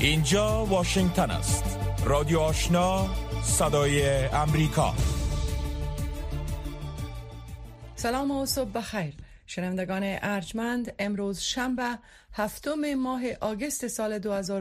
اینجا واشنگتن است. رادیو آشنا، صدای امریکا. سلام و صبح بخیر شنوندگان ارجمند. امروز شنبه 7 ماه آگوست سال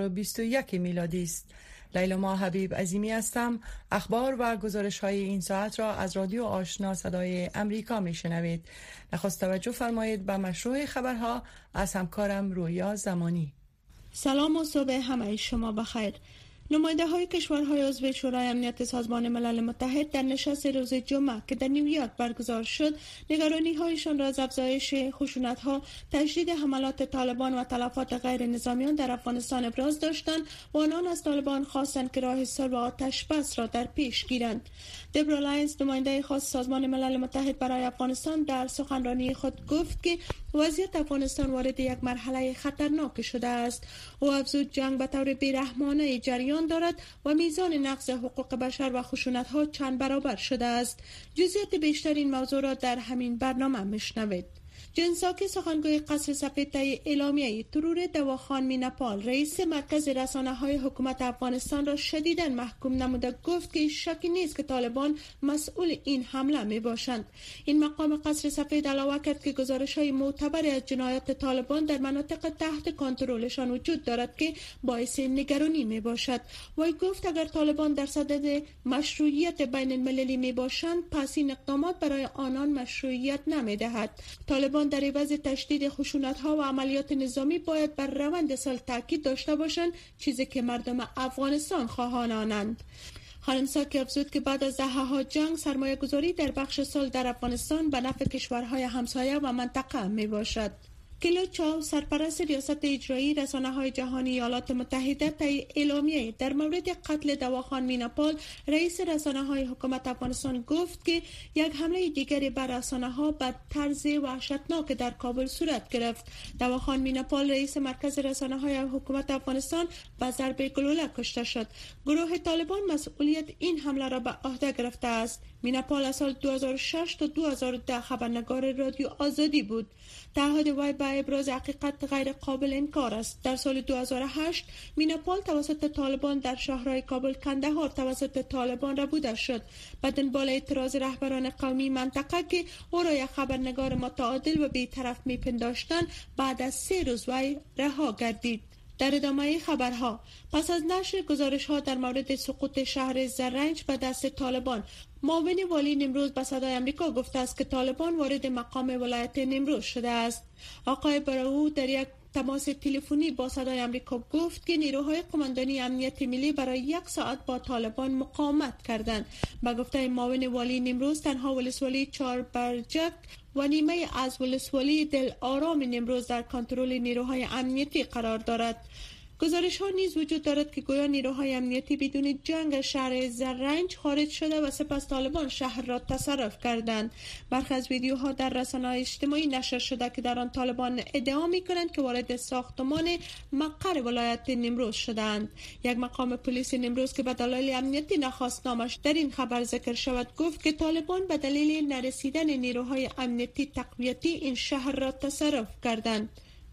2021 میلادی است. لیلا ما حبیب عظیمی هستم. اخبار و گزارش های این ساعت را از رادیو آشنا صدای امریکا میشنوید. نخست توجه فرمایید به مشروع خبرها از همکارم رویا زمانی. سلام و صبح همه شما بخیر. نماینده های کشورهای عضو شورای امنیت سازمان ملل متحد در نشست روز جمعه که در نیویورک برگزار شد، نگرانی هایشان را از افزایش خشونت ها، تشدید حملات طالبان و تلفات غیر نظامیان در افغانستان ابراز داشتند و آنان از طالبان خواستند که راه صلح و آتش بس را در پیش گیرند. دبرا لاینز، نماینده خاص سازمان ملل متحد برای افغانستان، در سخنرانی خود گفت که وضعیت افغانستان وارد یک مرحله خطرناک شده است. او افزود جنگ به طور بیرحمانه جریان دارد و میزان نقض حقوق بشر و خشونت‌ها چند برابر شده است. جزئیات بیشتر این موضوع را در همین برنامه میشنوید. جن ساکی، سخنگوی قصر سفید، طی اعلامیه ترور دواخان میناپال، رئیس مرکز رسانه‌های حکومت افغانستان را شدیداً محکوم نموده گفت که شکی نیست که طالبان مسئول این حمله می باشند. این مقام قصر سفید علاوه کرد که گزارش‌های معتبری از جنایات طالبان در مناطق تحت کنترلشان وجود دارد که باعث نگرانی می باشد. وی گفت اگر طالبان در صدد مشروعیت بین المللی می باشند، پس این اقدامات برای آنان مشروعیت نمی دهد. طالبان در عوض تشدید خشونت‌ها و عملیات نظامی باید بر روند صلح تاکید داشته باشند، چیزی که مردم افغانستان خواهان آنند. خانم ساکی افزود که بعد از دهه‌ها جنگ، سرمایه گذاری در بخش صلح در افغانستان به نفع کشورهای همسایه و منطقه می باشد. کلو چاو، سرپرست ریاست اجرایی رسانه‌های جهانی ایالات متحده، طی اعلامیه در مورد قتل دواخان میناپال، رئیس رسانه‌های حکومت افغانستان گفت که یک حمله دیگری بر رسانه‌ها به طرز وحشتناک در کابل صورت گرفت. دواخان میناپال، رئیس مرکز رسانه‌های حکومت افغانستان، به ضربه گلوله کشته شد. گروه طالبان مسئولیت این حمله را به عهده گرفته است. میناپال از سال 2006 تا 2010 خبرنگار رادیو آزادی بود. تعهد وی به ابراز حقیقت غیر قابل انکار است. در سال 2008 میناپال توسط طالبان در شهرهای کابل، کندهار توسط طالبان ربوده شد. به دنبال اعتراض رهبران قومی منطقه که او را یک خبرنگار متعادل و بی‌طرف می‌پنداشتند، بعد از 3 روز وی رها گردید. در ادامه خبرها، پس از نشر گزارش‌ها در مورد سقوط شهر زرنج به دست طالبان، معاون والی نیمروز به صدای امریکا گفته است که طالبان وارد مقام ولایت نیمروز شده است. آقای براو در یک تماس تلفنی با صدای امریکا گفت که نیروهای قماندانی امنیت ملی برای 1 ساعت با طالبان مقاومت کردند. به گفته معاون والی نیمروز، تنها ولسوالی 4 برجک و نیمه از ولسوالی دل آرام نیمروز در کنترل نیروهای امنیتی قرار دارد. گزارش ها نیز وجود دارد که گویا نیروهای امنیتی بدون جنگ شهر زرنج خارج شده و سپس طالبان شهر را تصرف کردند. برخی از ویدیوها در رسانه‌های اجتماعی نشر شده که در آن طالبان ادعا می‌کنند که وارد ساختمان مقر ولایت نیمروز شدند. یک مقام پلیس نیمروز که به دلایل امنیتی نخواست نامش در این خبر ذکر شود، گفت که طالبان به دلیل نرسیدن نیروهای امنیتی تقویتی این شهر را تصرف کردند.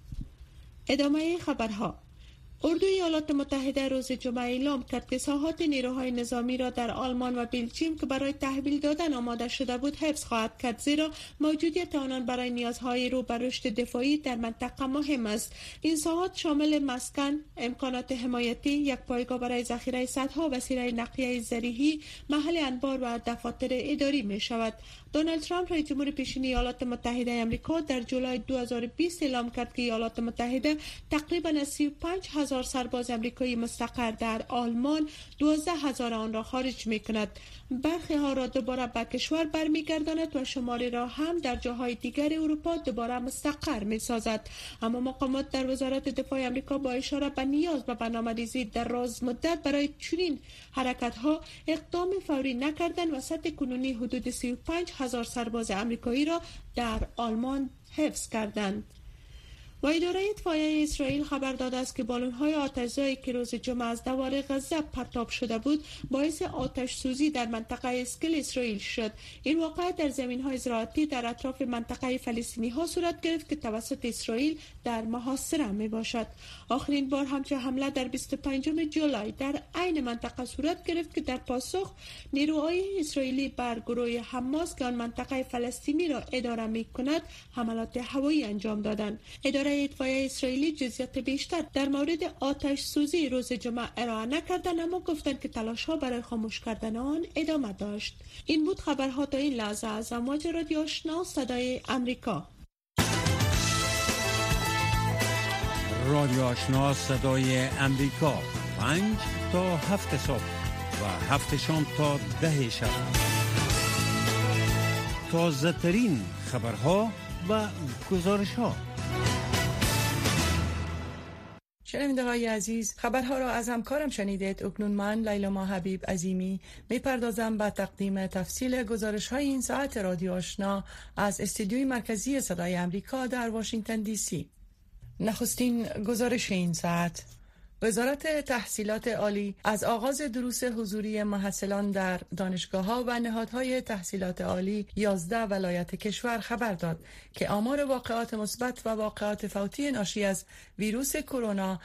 ادامه خبرها. اردوی ایالات متحده روز جمعه اعلام کرد که ساحات نیروهای نظامی را در آلمان و بلژیم که برای تحویل دادن آماده شده بود حفظ خواهد کرد، زیرا موجودیت آنان برای نیازهای رو به رشد دفاعی در منطقه مهم است. این ساحات شامل مسکن، امکانات حمایتی، یک پایگاه برای ذخیره سدها، وسیله نقلیه زرعی، محل انبار و دفاتر اداری می شود. دونالد ترامپ، رئیس جمهور پیشین ایالات متحده آمریکا، در جولای 2020 اعلام کرد که ایالات متحده تقریباً 35,000 سرباز آمریکایی مستقر در آلمان، 12,000 آن را خارج می‌کند. برخی ها را دوباره به کشور برمیگرداند و شماری را هم در جاهای دیگر اروپا دوباره مستقر می‌سازد. اما مقامات در وزارت دفاع آمریکا با اشاره به نیاز به برنامه‌ریزی در دراز مدت برای چنین حرکت‌ها اقدام فوری نکردند و سطح کنونی حدود 35,000 سرباز آمریکایی را در آلمان حفظ کردند. و اداره اطفائیه اسرائیل خبر داده است که بالون‌های آتش‌زایی که روز جمعه از دوار غزه پرتاب شده بود باعث آتش سوزی در منطقه اسکل اسرائیل شد. این واقعه در زمین‌های زراعتی در اطراف منطقه فلسطینی‌ها صورت گرفت که توسط اسرائیل در محاصره میباشد. آخرین بار همچه حمله در 25 جولای در عین منطقه صورت گرفت که در پاسخ نیروهای اسرائیلی بر گروه حماس که آن منطقه فلسطینی را اداره می‌کند حملات هوایی انجام دادند. اداره اطفائیه اسرائیلی جزئیات بیشتر در مورد آتش سوزی روز جمعه ارائه نکردند، اما گفتند که تلاش‌ها برای خاموش کردن آن ادامه داشت. این بود خبرها تا این لحظه از امواج رادیو آشنا صدای امریکا. رادیو آشنا صدای امریکا 5 تا 7 صبح و 7 شام تا 10 شب. تازه ترین خبرها و گزارش ها. شنونده های عزیز، خبرها را از همکارم شنیدید. اکنون من لیلا حبیب عظیمی میپردازم به تقدیم تفصیل گزارش های این ساعت رادیو آشنا از استودیوی مرکزی صدای امریکا در واشنگتن دی سی. نخستین گزارش این ساعت: وزارت تحصیلات عالی از آغاز دروس حضوری محصلان در دانشگاه‌ها و نهادهای تحصیلات عالی 11 ولایت کشور خبر داد که آمار واقعات مثبت و واقعات فوتی ناشی از ویروس کرونا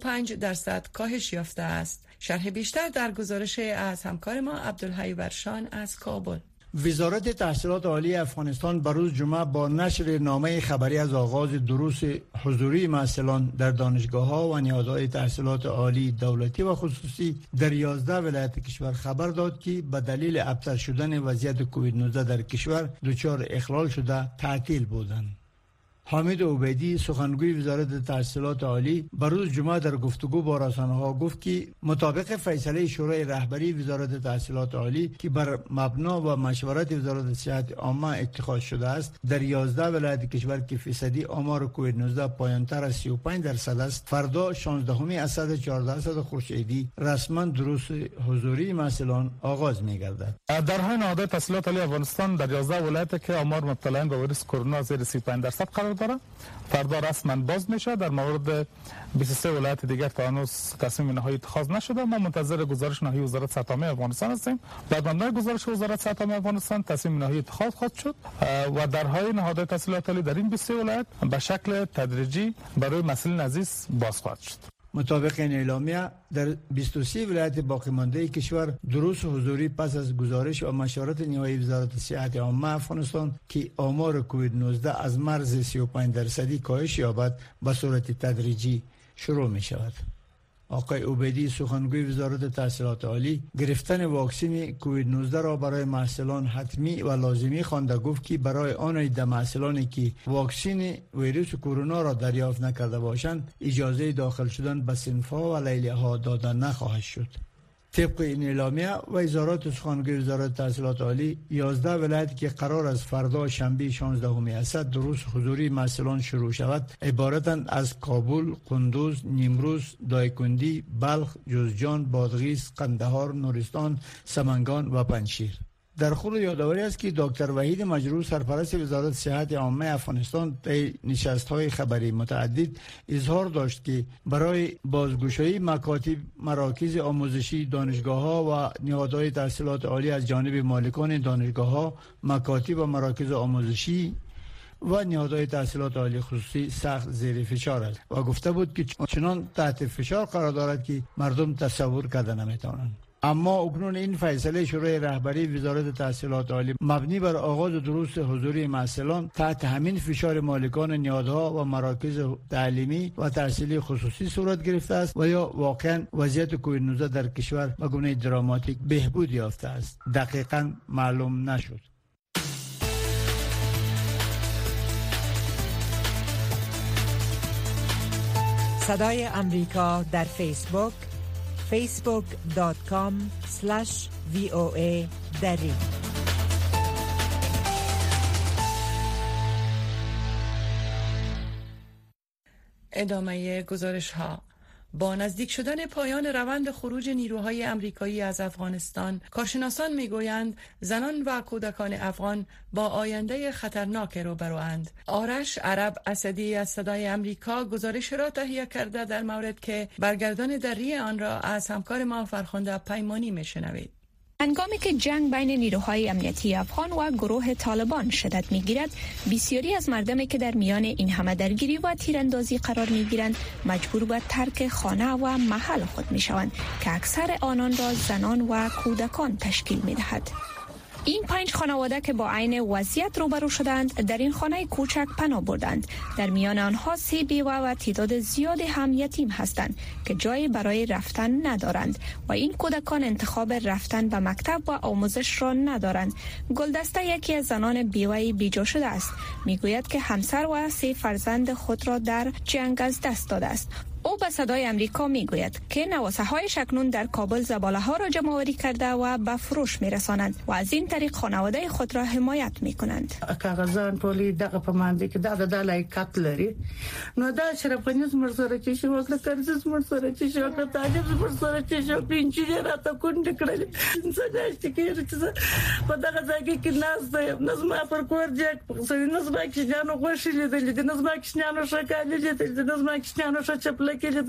35% کاهش یافته است. شرح بیشتر در گزارش از همکار ما عبدالحی ورشان از کابل. وزارت تحصیلات عالی افغانستان بروز جمعه با نشر نامه خبری از آغاز دروس حضوری محصلان در دانشگاه‌ها و نهادهای تحصیلات عالی دولتی و خصوصی در 11 ولایت کشور خبر داد که به دلیل ابتر شدن وضعیت کووید 19 در کشور دچار اخلال شده تعطیل بودند. حامد عبیدی سخنگوی وزارت تحصیلات عالی بروز جمعه در گفتگو با رسانه‌ها گفت که مطابق فیصله شورای رهبری وزارت تحصیلات عالی که بر مبنا و مشورت وزارت صحت عامه اتخاذ شده است، در 11 ولایت کشور که فیصدی آمار کووید 19 پایان‌تر از 35% است، فردا 16 اسد 14 خورشیدی رسما دروس حضوری محصلان آغاز می‌گردد. در حال نهادهای تحصیلات عالی افغانستان در 11 ولایت که آمار مبتلایان به ویروس کرونا زیر 35% قرار داره فردا رسما باز میشه. در مورد 23 ولایت دیگر تا هنوز تصمیم نهایی اتخاذ نشده. ما منتظر گزارش نهایی وزارت صحت عامه افغانستان هستیم. در مبنای گزارش وزارت صحت عامه افغانستان تصمیم نهایی اتخاذ خواهد شد و درهای نهادهای تحصیلات عالی در این 23 ولایت به شکل تدریجی برای مسئولین عزیز باز خواهد شد. مطابق این اعلامیه در 23 ولایت باقی مانده کشور دروس حضوری پس از گزارش و مشورت نهایی وزارت صحت عامه افغانستان که آمار کووید 19 از مرز 35% کاهش یابد به صورت تدریجی شروع می شود. آقای عبیدی سخنگوی وزارت تحصیلات عالی گرفتن واکسن کووید 19 را برای محصلان حتمی و لازمی خوانده گفت که برای آن عده محصلانی که واکسن ویروس کرونا را دریافت نکرده باشند اجازه داخل شدن به صنف‌ها و لیلیه‌ها داده نخواهد شد. طبق این اعلامیه وزارت سخنگوی وزارت تحصیلات عالی 11 ولایت که قرار است فردا شنبه 16 اسد دروس حضوری محصلان شروع شود عبارتند از کابل، قندوز، نیمروز، دایکندی، بلخ، جوزجان، بادغیس، قندهار، نورستان، سمنگان و پنجشیر. در خور یادآوری است که دکتر وحید مجروح سرپرست وزارت صحت عامه افغانستان در نشست‌های خبری متعدد اظهار داشت که برای بازگشایی مکاتب، مراکز آموزشی، دانشگاه‌ها و نهادهای تحصیلات عالی از جانب مالکان دانشگاه‌ها، مکاتب و مراکز آموزشی و نهادهای تحصیلات عالی خصوصی سخت زیر فشار است و گفته بود که چنان تحت فشار قرار دارد که مردم تصور کرده نمی‌توانند. اما اکنون این فیصله شورای رهبری وزارت تحصیلات عالی مبنی بر آغاز دروس حضوری محصلان تحت همین فشار مالکان نهادها و مراکز تعلیمی و تحصیلی خصوصی صورت گرفته است و یا واقعا وضعیت کووید 19 در کشور به گونه دراماتیک بهبود یافته است دقیقاً معلوم نشد. صدای امریکا در فیسبوک facebook.com/VOA دری. ادامه گزارش ها. با نزدیک شدن پایان روند خروج نیروهای آمریکایی از افغانستان، کارشناسان میگویند زنان و کودکان افغان با آینده خطرناک روبروند. آرش عرب اسدی از صدای آمریکا گزارش را تهیه کرده در مورد که برگردان دری آن را از همکار ما فرخنده پیمانی میشنوید. هنگامی که جنگ بین نیروهای امنیتی افغان و گروه طالبان شدت میگیرد، بسیاری از مردمی که در میان این همه درگیری و تیراندازی قرار میگیرند مجبور به ترک خانه و محل خود میشوند که اکثر آنان را زنان و کودکان تشکیل میدهد. این 5 خانواده که با عین وضعیت روبرو شدند در این خانه کوچک پناه بردند. در میان آنها 3 بیوه و تعداد زیادی هم یتیم هستند که جایی برای رفتن ندارند و این کودکان انتخاب رفتن به مکتب و آموزش را ندارند. گلدسته یکی از زنان بیوه بیجا شده است. میگوید که همسر و 3 فرزند خود را در جنگ از دست داده است. او به صدای آمریکا میگوید که نواسه اکنون در کابل زباله ها را جمع آوری کرده و به فروش میرسانند و از این طریق خانواده خود را حمایت میکنند. کاغذان ټولې دغه په مانده کې د لایقت لري، نو دا شرفنیز مرسره چې شو وکړه، کرزس مرسره چې شو وکړه، تاجر مرسره چې شو وکړه، انجینر راته کونډ کړل. څنګه چې کېږي چې په دغه ځای کې ناز دی، نظم پر کور جګ سړي نظم کې جانو خوشی لیدل دي، نظم کې جانو شکایت لیدل دي، نظم کې جانو چپل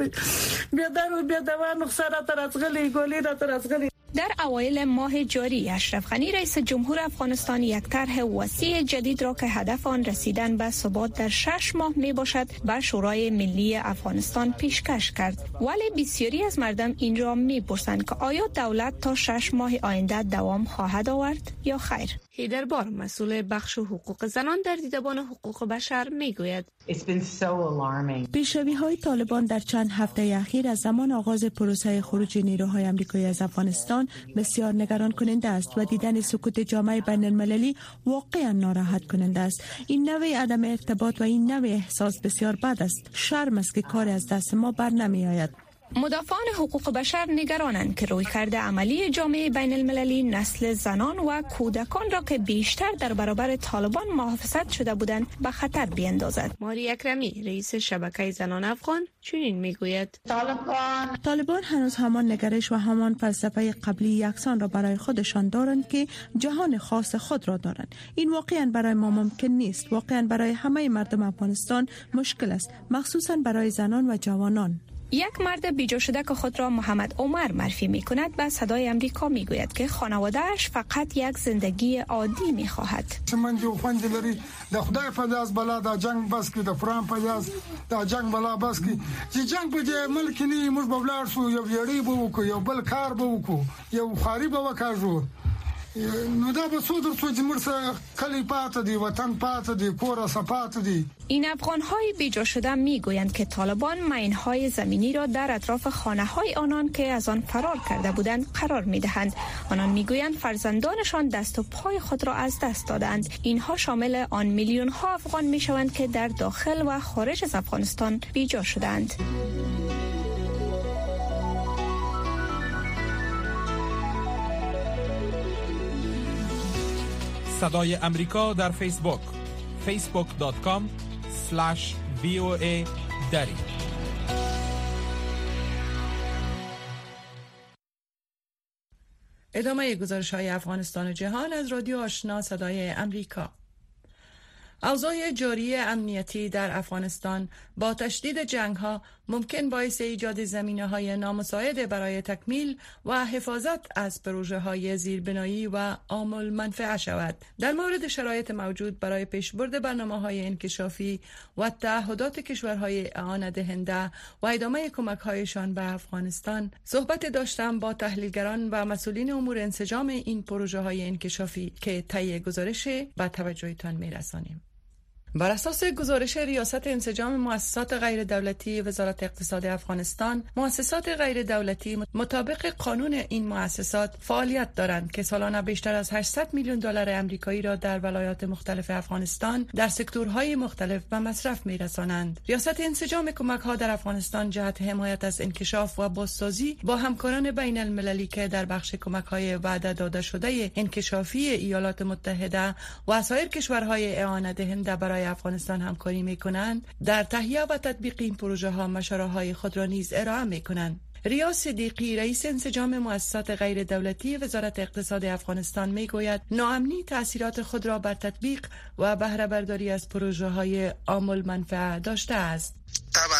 در اوایل ماه جاری اشرف غنی رئیس جمهور افغانستان یک طرح وسیع جدید را که هدف آن رسیدن به ثبات در 6 ماه می باشد به شورای ملی افغانستان پیشکش کرد. ولی بسیاری از مردم این را می پرسند که آیا دولت تا 6 ماه آینده دوام خواهد آورد یا خیر؟ هیدربار مسئول بخش حقوق زنان در دیدبان حقوق بشر می گوید پیشروی‌های طالبان در چند هفته اخیر از زمان آغاز پروسه خروج نیروهای آمریکایی از افغانستان بسیار نگران کننده است و دیدن سکوت جامعه بین المللی واقعا ناراحت کننده است. این نوع عدم ارتباط و این نوع احساس بسیار بد است. شرم است که کار از دست ما بر نمی آید. مدافعان حقوق بشر نگرانند که رویکرد عملی جامعه بین المللی نسل زنان و کودکان را که بیشتر در برابر طالبان محافظت شده بودند به خطر بیندازد. ماری اکرمی رئیس شبکه زنان افغان چنین میگوید طالبان هنوز همان نگرش و همان فلسفه قبلی یکسان را برای خودشان دارند که جهان خاص خود را دارند. این واقعا برای ما ممکن نیست. واقعا برای همه مردم افغانستان مشکل است، مخصوصا برای زنان و جوانان. یک مرد بیجا شده که خود را محمد عمر معرفی می کند به صدای آمریکا می گوید که خانواده‌اش فقط یک زندگی عادی می خواهد. من جو خوند لري د خدای په لاس بلا د جنگ بس کې د فرام په لاس د جنگ بلا بس کې چې جنگ په دې ملک نه موږ به بلار شو یو یړی به وکړو یو بل کار به وکړو یو خاري به وکړو نو دا به څو در څو جمهور کلی پات دی وطن پات دی کور صفات دی. این افغان‌های بیجا شده میگویند که طالبان ماین‌های زمینی را در اطراف خانه‌های آنان که از آن فرار کرده بودند قرار می‌دهند. آنان میگویند فرزندانشان دست و پای خود را از دست دادند. اینها شامل آن میلیون‌ها افغان میشوند که در داخل و خارج از افغانستان بیجا شدند. صدای امریکا در فیسبوک facebook.com/VOA دری. ادامه گزارش‌های افغانستان و جهان از رادیو آشنا صدای امریکا. اوضاع جاری امنیتی در افغانستان با تشدید جنگ‌ها ممکن باعث ایجاد زمینه‌های نامساعد برای تکمیل و حفاظت از پروژه‌های زیربنایی و عام المنفعه شود. در مورد شرایط موجود برای پیشبرد برنامه‌های انکشافی و تعهدات کشورهای اعانه دهنده و ادامه کمک‌هایشان به افغانستان صحبت داشتم با تحلیلگران و مسئولین امور انسجام این پروژه‌های انکشافی که طی گزارش به توجهتان می‌رسانیم. بر اساس گزارش ریاست انسجام مؤسسات غیر دولتی وزارت اقتصاد افغانستان، مؤسسات غیر دولتی مطابق قانون این مؤسسات فعالیت دارند که سالانه بیشتر از 800 میلیون دلار آمریکایی را در ولایات مختلف افغانستان در سکتورهای مختلف به مصرف می‌رسانند. ریاست انسجام کمک‌ها در افغانستان جهت حمایت از انکشاف و بازسازی با همکاران بین المللی که در بخش کمک‌های وعده داده شده انکشافی ایالات متحده و سایر کشورهای اعانه دهنده برای های افغانستان همکاری می کنند در تهیه و تطبیق این پروژه ها مشوره های خود را نیز ارائه می کنند. ریاض صدیقی رئیس انسجام مؤسسات غیر دولتی وزارت اقتصاد افغانستان می گوید ناامنی تأثیرات خود را بر تطبیق و بهره برداری از پروژه های عامل منفعه داشته است. طبعا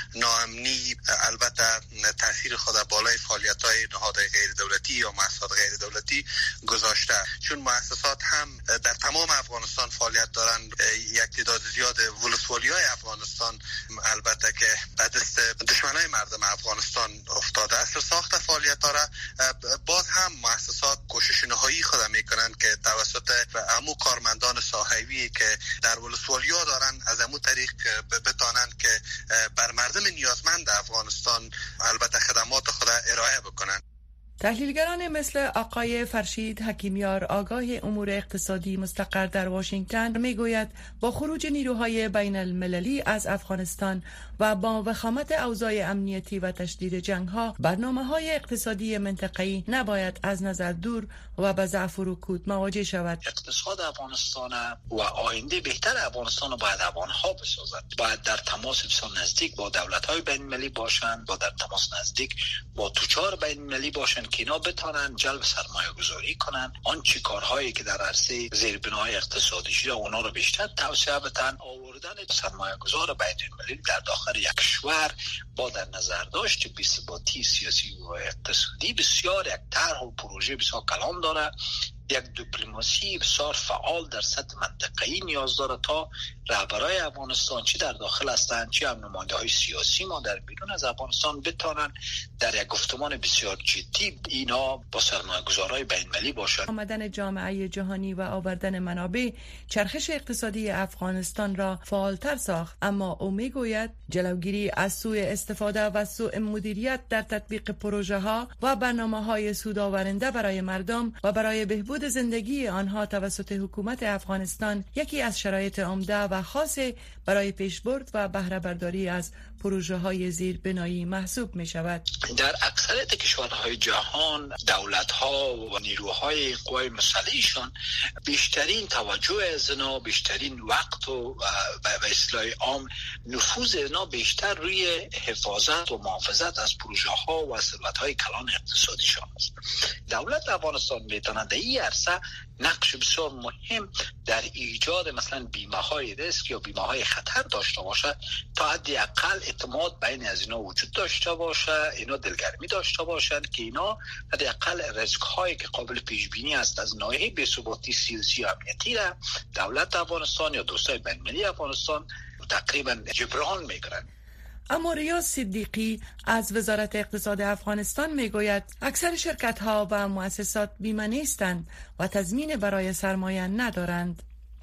ناامنی البته تاثیر خود بالای فعالیت‌های نهادهای غیر دولتی یا مؤسسات غیر دولتی گذاشته، چون مؤسسات هم در تمام افغانستان فعالیت دارند. یک تعداد زیاد ولسوالی‌های افغانستان البته که به دست دشمنای مردم افغانستان افتاده است ساخت فعالیت‌ها را باز هم مؤسسات کوشش نهایی خود میکنند که توسط عمو کارمندان ساحوی که در ولسوالی‌ها دارند از عمو طریق بتانند که بر مردم نیازمند افغانستان البته خدمات خود ارائه بکنند. تحلیلگران مثل آقای فرشید حکیمیار آگاه امور اقتصادی مستقر در واشنگتن میگوید با خروج نیروهای بین المللی از افغانستان و با وخامت اوضاع امنیتی و تشدید جنگ‌ها برنامه‌های اقتصادی منطقه‌ای نباید از نظر دور و به ضعف و رکود مواجه شود. اقتصاد افغانستان و آینده بهتر افغانستان باید افغان‌ها بسازند. باید در تماس بسیار نزدیک با دولت‌های بین المللی باشند، با در تماس نزدیک با تجار بین المللی باشند که اینا بتانن جلب سرمایه گذاری کنن، آنچه کارهایی که در عرصه زیربنای اقتصادی شده اونا رو بیشتر توسعه بدن. آوردن سرمایه گذار بین المللی در داخل یک کشور با در نظر داشت بی‌ثباتی سیاسی و اقتصادی بسیار یک طرح و پروژه بسیار کلان داره. یک دیپلماسی بسیار فعال در سطح منطقه‌ای نیاز داره تا رهبرای افغانستان چی در داخل هستند چی هم نماینده‌های سیاسی ما در بیرون از افغانستان بتانن در یک گفتمان بسیار جدی اینا با سرمایه‌گذارای بین‌المللی باشند. آمدن جامعه جهانی و آوردن منابع چرخش اقتصادی افغانستان را فعالتر ساخت، اما او میگوید جلوگیری از سوء استفاده و سوء مدیریت در تطبیق پروژه ها و برنامه‌های سودآورنده برای مردم و برای بهبود زندگی آنها توسط حکومت افغانستان یکی از شرایط عمده و خاص برای پیشبرد و بهره برداری از پروژه های زیربنایی محسوب می شود. در اکثریت کشورهای جهان دولت‌ها و نیروهای قوای مسلحشان بیشترین توجه از اینا، بیشترین وقت و به اصطلاح عام نفوذ اینا بیشتر روی حفاظت و محافظت از پروژه ها و ثروت‌های کلان اقتصادیشان است. دولت افغانستان میتواند در این عرصه نقش بسیار مهم در ایجاد مثلا بیمه های ریسک یا بیمه های خطر داشته باشه تا حداقل اعتماد بین از اینا وجود داشته باشه، اینا دلگرمی داشته باشن که اینا حداقل ریسک هایی که قابل پیش بینی است از ناحیه بی‌ثباتی سیاسی و امنیتی را دولت افغانستان یا دوستای بین المللی افغانستان تقریبا جبران میکنن. اما ریاض صدیقی از وزارت اقتصاد افغانستان میگوید اکثر شرکت ها و مؤسسات بیمه نیستند و تضمین برای سرمایه ندارند.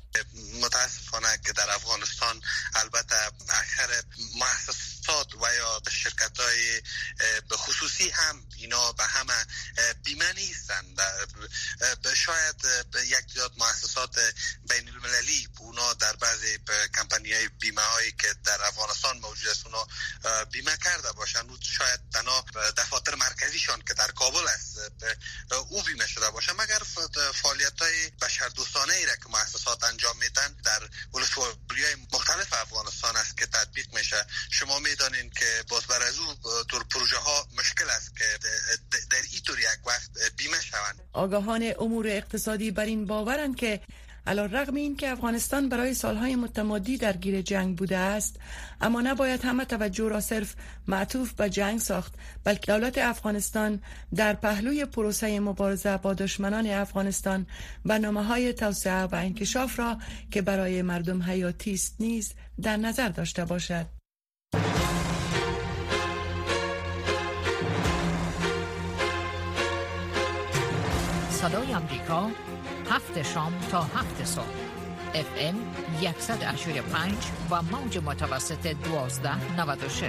متاسفانه که در افغانستان البته اکثر مؤسسات و یا شرکت‌های خصوصی هم اینا به همه بیمه نیستند. شاید یک تعداد مؤسسات بین المللی اونا در بعضی کمپانی‌های بیمه هایی که در افغانستان موجود است اونا بیمه کرده باشند و شاید تنها دفاتر مرکزیشان که در کابل است او بیمه شده باشه، مگر فعالیت‌های بشردوستانه ای را که مؤسسات انجام میدن در ولسوالی‌های مختلف افغانستان است که تطبیق میشه. شما میدانین که باز بر از او طور پروژه ها مشکل است که در این طور یک وقت بیمه شوند. آگاهان امور اقتصادی بر این باورند که علی‌رغم این که افغانستان برای سالهای متمادی درگیر جنگ بوده است، اما نباید همه توجه را صرف معطوف به جنگ ساخت، بلکه دولت افغانستان در پهلوی پروسه مبارزه با دشمنان افغانستان برنامه‌های توسعه و انکشاف را که برای مردم حیاتی است نیز در نظر داشته باشد. صدای آمریکا 7 شام تا 7 صبح FM 185 و موج متوسط 1296.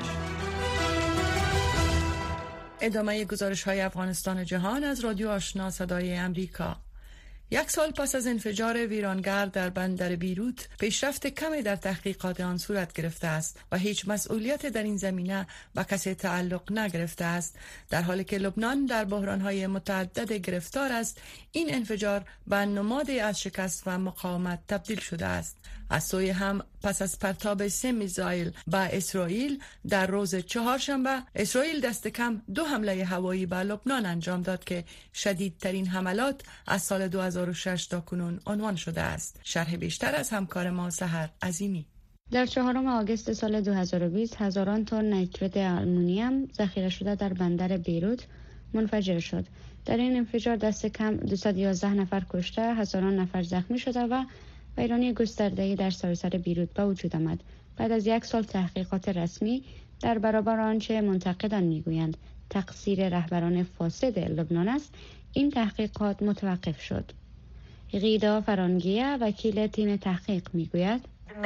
ادامه گزارش های افغانستان جهان از رادیو آشنا صدای امریکا. 1 سال پس از انفجار ویرانگر در بندر بیروت پیشرفت کمی در تحقیقات آن صورت گرفته است و هیچ مسئولیت در این زمینه به کسی تعلق نگرفته است. در حالی که لبنان در بحران‌های متعدد گرفتار است، این انفجار به نمادی از شکست و مقاومت تبدیل شده است. از سوی هم پس از پرتاب 3 میزایل به اسرائیل در روز چهارشنبه، اسرائیل دست کم 2 حمله هوایی به لبنان انجام داد که شدیدترین حملات از سال 2006 تا کنون عنوان شده است. شرح بیشتر از همکار ما سحر عظیمی. در 4 آگوست سال 2020 هزاران تن نیترات آلومینیوم ذخیره شده در بندر بیروت منفجر شد. در این انفجار دست کم 211 نفر کشته، هزاران نفر زخمی شده و ویرانی گسترده‌ای در سراسر بیروت به وجود آمد. بعد از 1 سال تحقیقات رسمی در برابر آنچه منتقدان میگویند تقصیر رهبران فاسد لبنان است، این تحقیقات متوقف شد. غیدا فرانگیه وکیل تیم تحقیق میگوید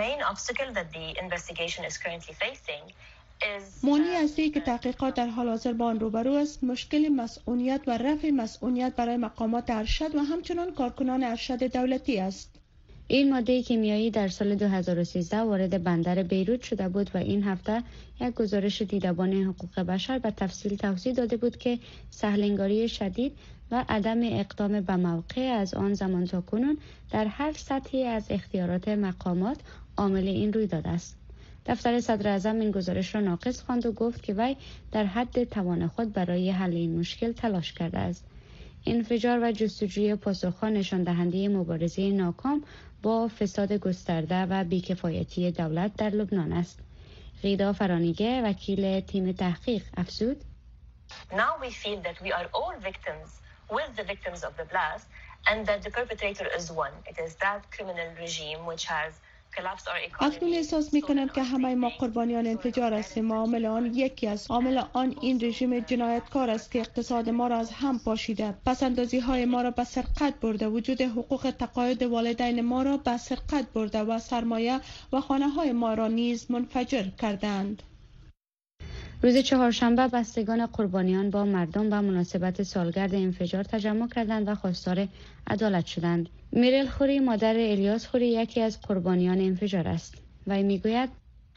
مانع اصلی که تحقیقات در حال حاضر با آن روبرو است مشکل مسئولیت و رفع مسئولیت برای مقامات ارشد و همچنان کارکنان ارشد دولتی است. این ماده کیمیایی در سال 2013 وارد بندر بیروت شده بود و این هفته یک گزارش دیدبان حقوق بشر به تفصیل توضیح داده بود که سهلنگاری شدید و عدم اقدام به موقع از آن زمان تا کنون در هر سطحی از اختیارات مقامات عامل این رویداد است. دفتر صدر اعظم این گزارش را ناقص خواند و گفت که وی در حد توان خود برای حل این مشکل تلاش کرده است. انفجار و جستجوی پاسخ‌ها نشان دهنده مبارزه ناکام با فساد گسترده و بیکفایتی دولت در لبنان است. غیدا فرانیگه وکیل تیم تحقیق افزود: Now we feel that we are all victims with the victims of the blast and that the perpetrator is one. It is that criminal regime which has collapsed our economy. اکنون احساس می‌کنم که همه ما قربانیان انفجار هستیم. عامل آن یکی است. عامل آن این رژیم جنایتکار است که اقتصاد ما را از هم پاشیده. پس‌اندازی‌های ما را به سرقت برده. وجود حقوق تقاعد والدین ما را به سرقت برده و سرمایه و خانه‌های ما را نیز منفجر کردند. روز چهارشنبه بستگان قربانیان با مردم به مناسبت سالگرد انفجار تجمع کردند و خواستار عدالت شدند. میریل خوری مادر الیاس خوری یکی از قربانیان انفجار است. وی میگوید: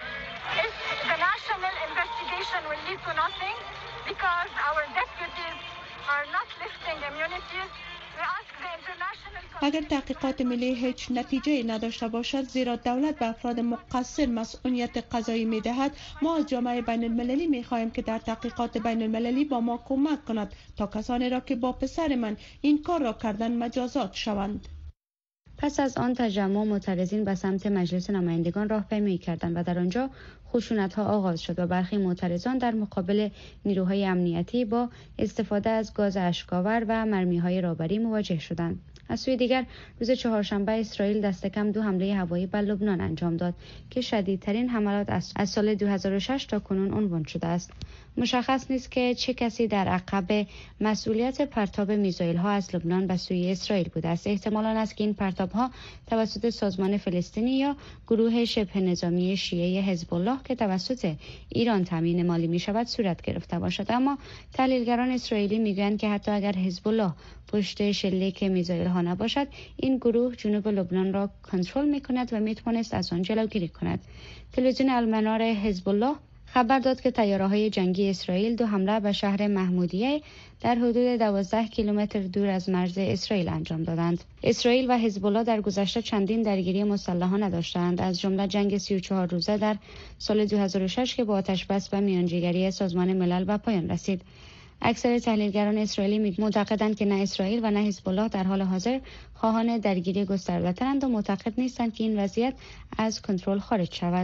اگر تحقیقات ملی هیچ نتیجه نداشته باشد، زیرا دولت به افراد مقصر مسئولیت قضایی می‌دهد، ما از جامعه بین المللی می‌خواهیم که در تحقیقات بین المللی با ما کمک کند تا کسانی را که با پسر من این کار را کردند مجازات شوند. پس از آن تجمع معترضین به سمت مجلس نمایندگان راهپیمایی کردند و در آنجا خشونت‌ها آغاز شد و برخی معترضان در مقابل نیروهای امنیتی با استفاده از گاز اشک‌آور و مرمی‌های رابری مواجه شدند. از سوی دیگر روز چهارشنبه اسرائیل دست کم 2 حمله هوایی به لبنان انجام داد که شدیدترین حملات از سال 2006 تا کنون عنوان شده است. مشخص نیست که چه کسی در عقب مسئولیت پرتاب میزایل ها از لبنان به سوی اسرائیل بوده است. احتمال آن است که این پرتاب ها توسط سازمان فلسطینی یا گروه شبه نظامی شیعه حزب الله که توسط ایران تامین مالی می شود صورت گرفته باشد. اما تحلیلگران اسرائیلی میگویند که حتی اگر حزب الله پشت شلیک میزایل ها نباشد، این گروه جنوب لبنان را کنترل می کند و می توانست از آن جلوگیری کند. تلویزیون المنار حزب الله خبر داد که طیاره‌های جنگی اسرائیل 2 حمله به شهر محمودیه در حدود 12 کیلومتر دور از مرز اسرائیل انجام دادند. اسرائیل و حزب الله در گذشته چندین درگیری مسلحانه داشتند، از جمله جنگ 34 روزه در سال 2006 که با آتش‌بس و میانجیگری سازمان ملل به پایان رسید. اکثر تحلیلگران اسرائیلی معتقدند که نه اسرائیل و نه حزب الله در حال حاضر خواهان درگیری گسترده‌ترند و معتقد نیستند که این وضعیت از کنترل خارج شود.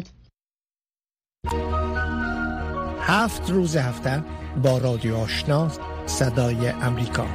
7 روز هفته با رادیو آشنا صدای امریکا.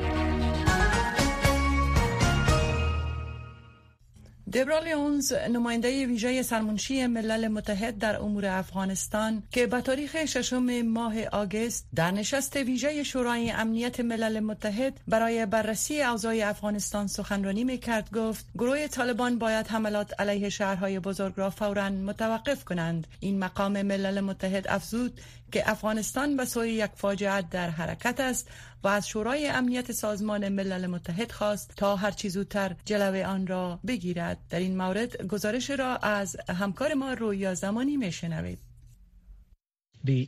دبرا لیونز، نماینده ویژه سرمنشی ملل متحد در امور افغانستان که به تاریخ 6 ماه آگوست در نشست ویژه شورای امنیت ملل متحد برای بررسی اوضاع افغانستان سخنرانی می‌کرد، گفت گروه طالبان باید حملات علیه شهرهای بزرگ را فوراً متوقف کنند. این مقام ملل متحد افزود که افغانستان به سوی یک فاجعه در حرکت است و از شورای امنیت سازمان ملل متحد خواست تا هر چه زودتر جلوی آن را بگیرد. در این مورد گزارش را از همکار ما رویا زمانی میشنوید. The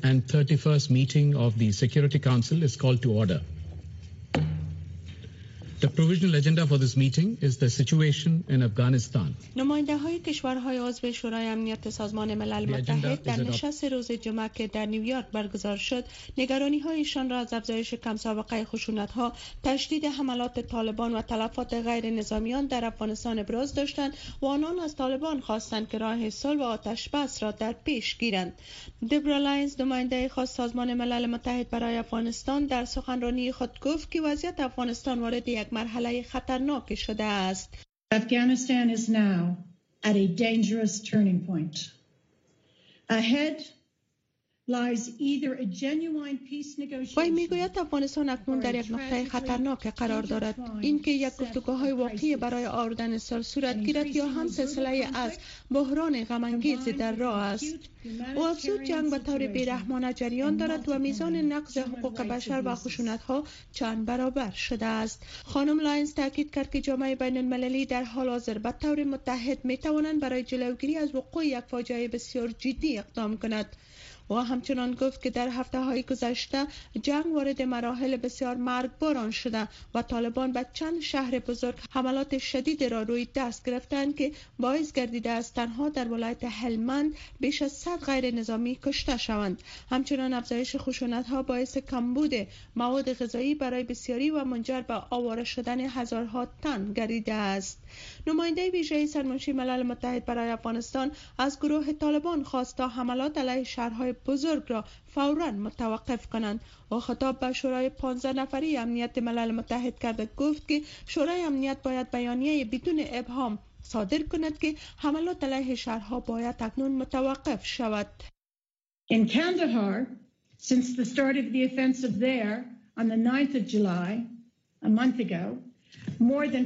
8831st meeting of the Security Council is called to order. The provisional agenda for this meeting is the situation in Afghanistan. نماینده‌های کشورهای عضو شورای امنیت سازمان ملل متحد در نشست روز جمعه که در نیویورک برگزار شد، نگرانی‌هایشان را از افزایش کم سابقه خشونت‌ها، تشدید حملات طالبان و تلفات غیر نظامیان در افغانستان ابراز داشتند و آنان از طالبان خواستند که راه صلح و آتش بس را در پیش گیرند. دبرا لاینز، نماینده خاص سازمان ملل متحد برای افغانستان، در سخنرانی خود گفت که وضعیت افغانستان وارد یک مرحله خطرناک شده است. Afghanistan is now at a dangerous turning point. Ahead lies either a genuine peace negotiation. وی میگوید افغانستان اکنون در یک نقطه خطرناک قرار دارد. اینکه یک گفتگوهای واقعی برای آوردن صلح صورت گیرد یا هم سلسله از بحران غم‌انگیز در راه است. او افزود جنگ به طور بیرحمانه جریان دارد و میزان نقض حقوق بشر و خشونت‌ها چند برابر شده است. خانم لاینز تاکید کرد که جامعه بین المللی در حال حاضر به طور متحد میتوانند برای جلوگیری از وقوع یک فاجعه بسیار جدی اقدام کند. و همچنان گفت که در هفته‌های گذشته جنگ وارد مراحل بسیار مرگباران شده و طالبان به چند شهر بزرگ حملات شدید را روی دست گرفتند که باعث گردیده است تنها در ولایت هلمند بیش از 100 غیر نظامی کشته شوند. همچنان افزایش خشونت‌ها باعث کمبود مواد غذایی برای بسیاری و منجر به آواره شدن هزارها تن گردیده است. نماینده ویژه سرمنشی ملل متحد برای افغانستان از گروه طالبان خواست تا حملات علیه شهرهای بزرگ را فوراً متوقف کنند و خطاب به شورای 15 نفری امنیت ملل متحد کرده گفت که شورای امنیت باید بیانیه بدون ابهام صادر کند که حملات علیه شهرها باید اکنون متوقف شود. In Kandahar, since the start of the offensive there on the 9th of July, a month ago, more than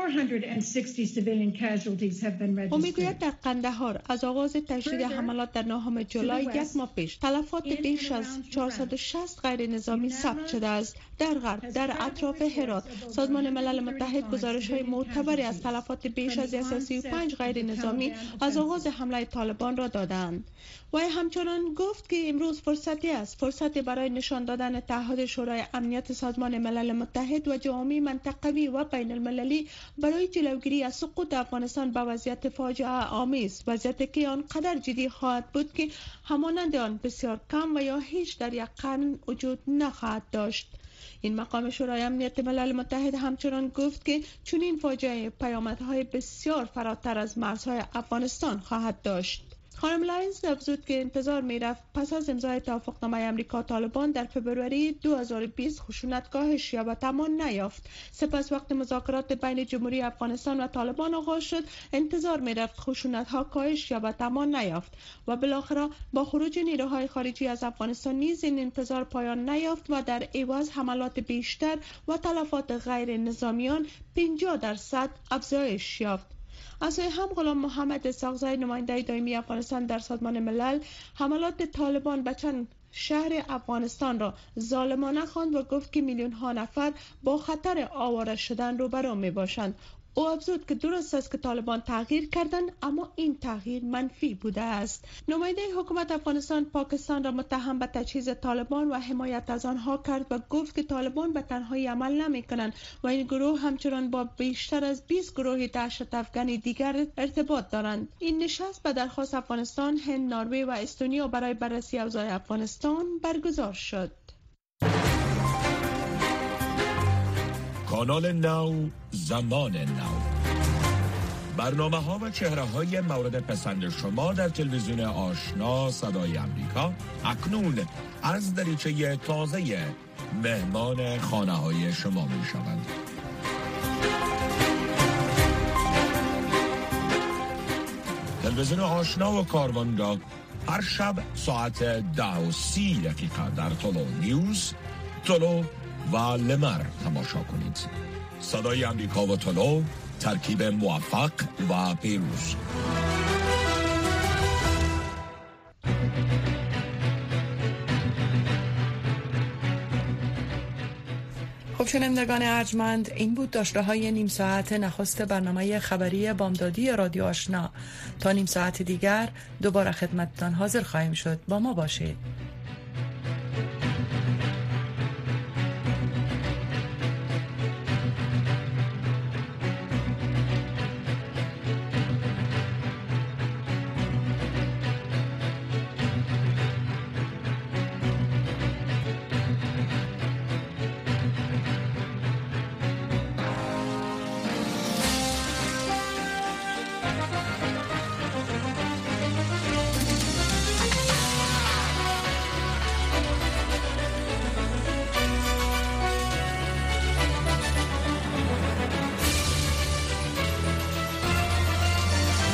460 civilian casualties have been registered. میگوید در قندهار از آغاز تشدید حملات در 9 جولای یک ماه پیش تلفات بیش از 460 غیر نظامی ثبت شده است. در غرب در اطراف هرات سازمان ملل متحد گزارش‌های معتبری از تلفات بیش از 135 غیر نظامی از آغاز حمله طالبان را دادند. و همچنان گفت که امروز فرصتی برای نشان دادن تعهد شورای امنیت سازمان ملل متحد و جامعه منطقوی و بین المللی برای جلوگیری از سقوط افغانستان به وضعیت فاجعه آمیز، وضعیتی که آنقدر جدی خواهد بود که همانند آن بسیار کم و یا هیچ در یک قرن وجود نخواهد داشت. این مقام شورای امنیت ملل متحد همچنان گفت که چنین فاجعه پیامدهای بسیار فراتر از مرزهای افغانستان خواهد داشت. خانم لاینز افزود که انتظار می‌رفت پس از امضای توافقنامه آمریکا طالبان در فبروری 2020 خشونت کاهش یابد اما نیافت. سپس وقت مذاکرات بین جمهوری افغانستان و طالبان آغاز شد، انتظار می‌رفت خشونت‌ها کاهش یابد اما نیافت و بالاخره با خروج نیروهای خارجی از افغانستان نیز این انتظار پایان نیافت و در عوض حملات بیشتر و تلفات غیر نظامیان 50% افزایش یافت. از سوی هم غلام محمد اسحاقزی نماینده دائمی افغانستان در سازمان ملل حملات طالبان به چند شهر افغانستان را ظالمانه خواند و گفت که میلیون ها نفر با خطر آواره شدن روبرو می باشند. او افزود که درست است که طالبان تغییر کردند اما این تغییر منفی بوده است. نماینده حکومت افغانستان پاکستان را متهم به تجهیز طالبان و حمایت از آنها کرد و گفت که طالبان به تنهایی عمل نمی کنند و این گروه همچنان با بیشتر از 20 گروه دهشت افغانی دیگر ارتباط دارند. این نشست به درخواست افغانستان، هند، نروژ و استونیا برای بررسی اوضاع افغانستان برگزار شد. کانال نو، زمان نو، برنامه ها و چهره های مورد پسند شما در تلویزیون آشنا صدای امریکا اکنون از دریچه تازه مهمان خانه های شما می شوند. تلویزیون آشنا و کاروانگاه هر شب ساعت 10:30 در طلوع نیوز، طلوع و لمر تماشا کنید. صدای امریکا و طلوع، ترکیب موفق و پیروز. خب شنوندگان ارجمند، این بود داشته‌های نیم ساعت نخست برنامه خبری بامدادی رادیو آشنا. تا نیم ساعت دیگر دوباره خدمتتان حاضر خواهیم شد. با ما باشید.